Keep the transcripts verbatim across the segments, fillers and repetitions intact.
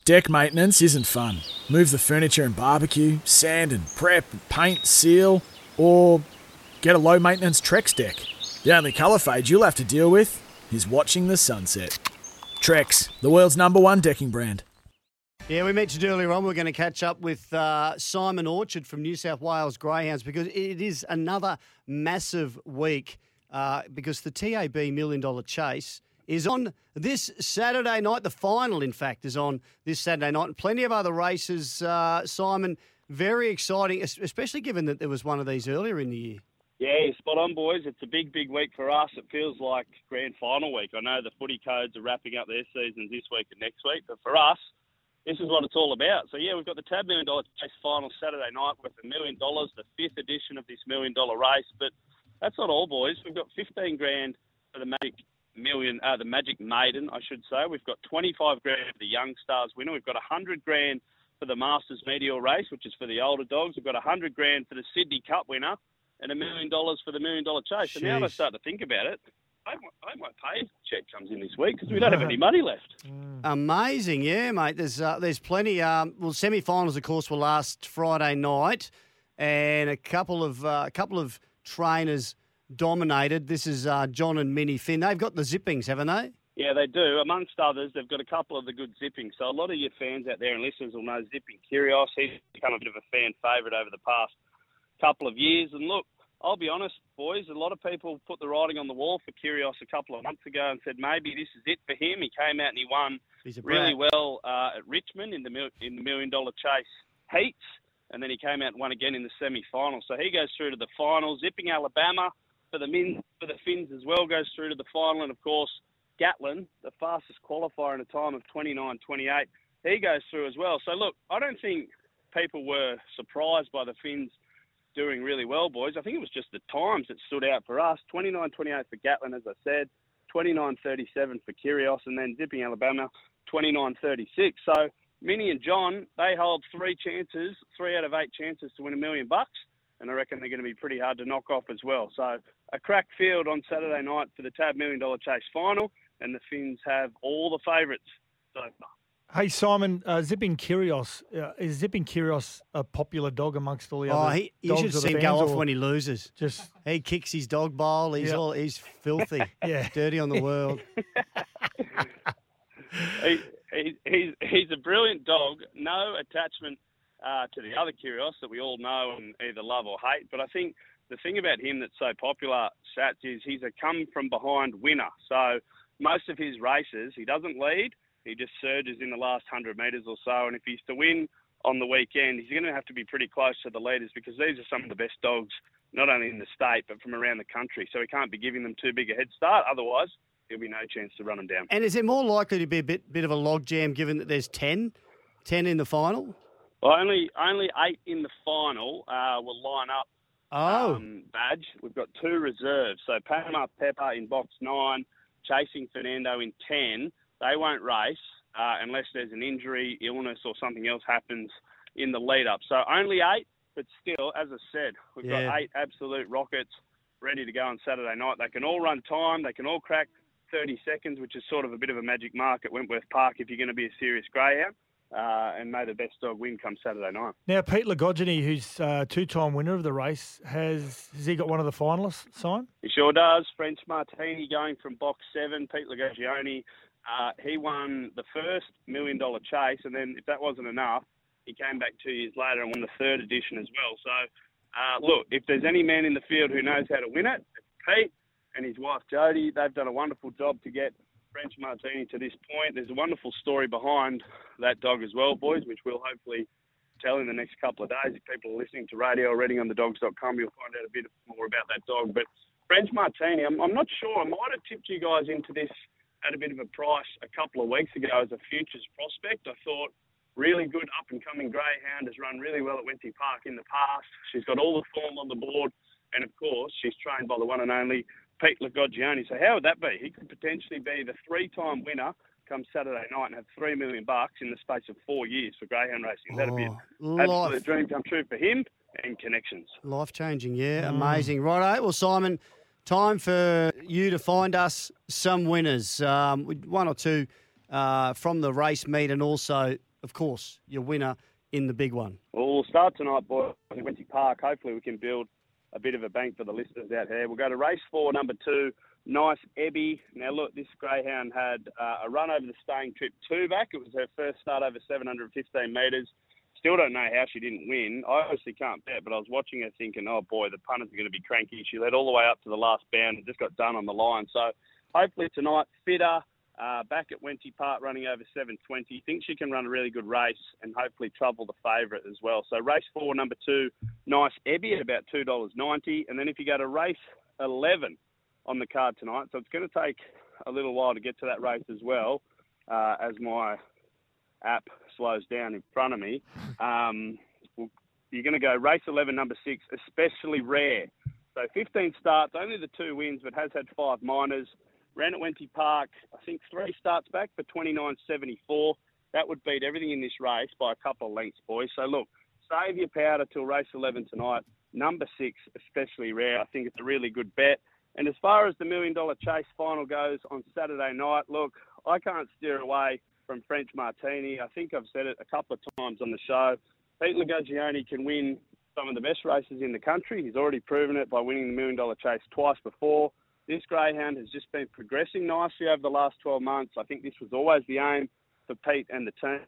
Deck maintenance isn't fun. Move the furniture and barbecue, sand and prep, paint, seal, or get a low-maintenance Trex deck. The only colour fade you'll have to deal with is watching the sunset. Trex, the world's number one decking brand. Yeah, we mentioned earlier on we're going to catch up with uh, Simon Orchard from New South Wales Greyhounds because it is another massive week uh, because the T A B Million Dollar Chase is on this Saturday night. The final, in fact, is on this Saturday night. And plenty of other races, uh, Simon. Very exciting, especially given that there was one of these earlier in the year. Yeah, spot on, boys. It's a big, big week for us. It feels like grand final week. I know the footy codes are wrapping up their seasons this week and next week, but for us, this is what it's all about. So, yeah, we've got the Tab Million Dollar Chase final Saturday night with a million dollars, the fifth edition of this million dollar race. But that's not all, boys. We've got fifteen grand for the Magic Million, uh, the Magic Maiden, I should say. We've got twenty-five grand for the Young Stars winner. We've got one hundred grand for the Masters Meteor race, which is for the older dogs. We've got one hundred grand for the Sydney Cup winner and a million dollars for the million dollar chase. So now I start to think about it, I might, I might pay if the check comes in this week because we don't have any money left. Mm. Amazing, yeah, mate. There's uh, there's plenty. Um, well, semi-finals, of course, will last Friday night, and a couple of uh, a couple of trainers dominated. This is uh, John and Minnie Finn. They've got the zippings, haven't they? Yeah, they do. Amongst others, they've got a couple of the good zippings. So a lot of your fans out there and listeners will know Zipping Kyrgios. He's become a bit of a fan favourite over the past couple of years. And look, I'll be honest, boys, a lot of people put the writing on the wall for Kyrgios a couple of months ago and said maybe this is it for him. He came out and he won really well uh, at Richmond in the mil- in the Million Dollar Chase heats. And then he came out and won again in the semi-final. So he goes through to the final. Zipping Alabama for the min, for the Finns as well goes through to the final. And, of course, Gatlin, the fastest qualifier in a time of twenty-nine twenty-eight, he goes through as well. So, look, I don't think people were surprised by the Finns doing really well, boys. I think it was just the times that stood out for us. twenty-nine twenty-eight for Gatlin, as I said, twenty-nine thirty-seven for Kyrgios, and then Zipping Alabama, twenty-nine thirty-six. So Minnie and John, they hold three chances, three out of eight chances to win a million bucks, and I reckon they're going to be pretty hard to knock off as well. So a crack field on Saturday night for the Tab Million Dollar Chase final, and the Finns have all the favourites so far. Hey, Simon, uh, Zipping Kyrgios, uh, is Zipping Kyrgios a popular dog amongst all the oh, other he, dogs? You should of the see him go fans, off when he loses. Just He kicks his dog bowl. He's yeah. all he's filthy. yeah. Dirty on the world. he, he, he's, he's a brilliant dog. No attachment uh, to the other Kyrgios that we all know and either love or hate. But I think the thing about him that's so popular, Sats, is he's a come-from-behind winner. So most of his races, he doesn't lead. He just surges in the last one hundred metres or so. And if he's to win on the weekend, he's going to have to be pretty close to the leaders because these are some of the best dogs, not only in the state, but from around the country. So he can't be giving them too big a head start. Otherwise, there'll be no chance to run them down. And is it more likely to be a bit bit of a logjam given that there's ten, ten in the final? Well, only only eight in the final uh, will line up. Oh. Um, badge. We've got two reserves. So Panama Pepper in box nine, Chasing Fernando in ten. They won't race uh, unless there's an injury, illness, or something else happens in the lead-up. So only eight, but still, as I said, we've Yeah. got eight absolute rockets ready to go on Saturday night. They can all run time. They can all crack thirty seconds, which is sort of a bit of a magic mark at Wentworth Park if you're going to be a serious greyhound. Uh, and may the best dog win come Saturday night. Now, Pete Lagogini, who's a two-time winner of the race, has has he got one of the finalists, Simon? He sure does. French Martini going from box seven. Pete Lagogini, uh, he won the first Million Dollar Chase, and then if that wasn't enough, he came back two years later and won the third edition as well. So, uh, look, if there's any man in the field who knows how to win it, it's Pete and his wife Jodie. They've done a wonderful job to get French Martini to this point. There's a wonderful story behind that dog as well, boys, which we'll hopefully tell in the next couple of days. If people are listening to radio or reading on the dogs dot com, you'll find out a bit more about that dog. But French Martini, I'm, I'm not sure. I might have tipped you guys into this at a bit of a price a couple of weeks ago as a futures prospect. I thought really good up-and-coming greyhound, has run really well at Wenty Park in the past. She's got all the form on the board. And, of course, she's trained by the one and only Pete Lagogini. So how would that be? He could potentially be the three-time winner come Saturday night and have three million bucks in the space of four years for greyhound racing. That'd be an Oh, absolute life. dream come true for him and connections. Life-changing, yeah. Amazing. Righto. Well, Simon, time for you to find us some winners. Um, one or two uh, from the race meet and also of course, your winner in the big one. Well, we'll start tonight, boys, at Wenty Park. Hopefully we can build a bit of a bank for the listeners out here. We'll go to race four, number two, Nice Ebby. Now, look, this greyhound had uh, a run over the staying trip two back. It was her first start over seven hundred fifteen metres. Still don't know how she didn't win. I obviously can't bet, but I was watching her thinking, oh, boy, the punters are going to be cranky. She led all the way up to the last bound and just got done on the line. So hopefully tonight, fitter, uh, back at Wenty Park running over seven twenty. Thinks she can run a really good race and hopefully trouble the favourite as well. So race four, number two, Nice Ebby at about two dollars ninety. And then if you go to race eleven on the card tonight, so it's going to take a little while to get to that race as well, uh, as my app slows down in front of me. Um, you're going to go race eleven, number six, Especially Rare. So fifteen starts, only the two wins, but has had five minors. Ran at Wenty Park, I think three starts back for twenty-nine seventy-four. That would beat everything in this race by a couple of lengths, boys. So look, save your powder till race eleven tonight. Number six, Especially Rare. I think it's a really good bet. And as far as the Million Dollar Chase final goes on Saturday night, look, I can't steer away from French Martini. I think I've said it a couple of times on the show. Pete Lagagione can win some of the best races in the country. He's already proven it by winning the Million Dollar Chase twice before. This greyhound has just been progressing nicely over the last twelve months. I think this was always the aim for Pete and the team.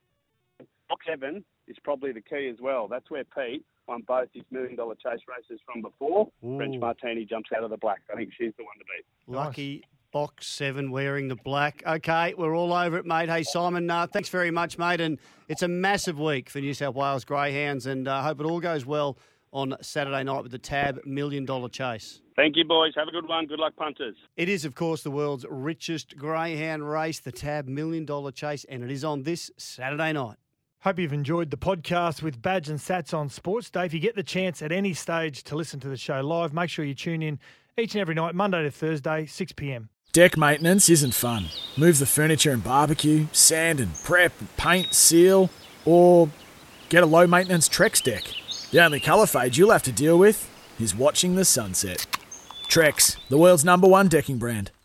Box seven is probably the key as well. That's where Pete won both his Million Dollar Chase races from before. Ooh. French Martini jumps out of the black. I think she's the one to beat. Lucky nice. Box seven wearing the black. Okay, we're all over it, mate. Hey, Simon, uh, thanks very much, mate. And it's a massive week for New South Wales Greyhounds, and I uh, hope it all goes well on Saturday night with the Tab Million Dollar Chase. Thank you, boys. Have a good one. Good luck, punters. It is, of course, the world's richest greyhound race, the Tab Million Dollar Chase, and it is on this Saturday night. Hope you've enjoyed the podcast with Badge and Sats on Sports Day. If you get the chance at any stage to listen to the show live, make sure you tune in each and every night, Monday to Thursday, six p.m. Deck maintenance isn't fun. Move the furniture and barbecue, sand and prep, paint, seal, or get a low-maintenance Trex deck. The only colour fade you'll have to deal with is watching the sunset. Trex, the world's number one decking brand.